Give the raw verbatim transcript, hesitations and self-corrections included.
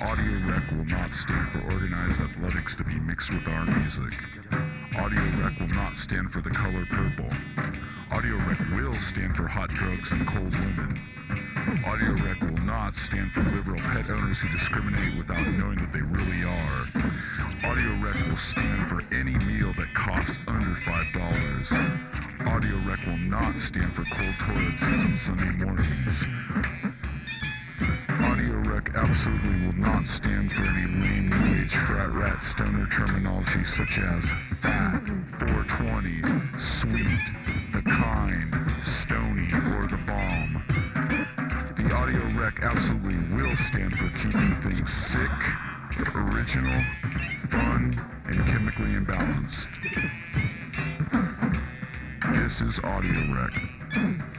Audio Rec will not stand for organized athletics to be mixed with our music. Audio Rec will not stand for the color purple. Audio Rec will stand for hot drugs and cold women. Audio Rec will not stand for liberal pet owners who discriminate without knowing that they really are. Audio Rec will stand for any meal that costs under five dollars. Audio Rec will not stand for cold toilet seats on Sunday mornings. Audio Rec absolutely will not stand for any lame new age frat rat stoner terminology such as fat, four twenty, sweet, the kind, stony, or the bomb. The Audio Rec absolutely will stand for keeping things sick, original, fun, and chemically imbalanced. This is Audio Rec.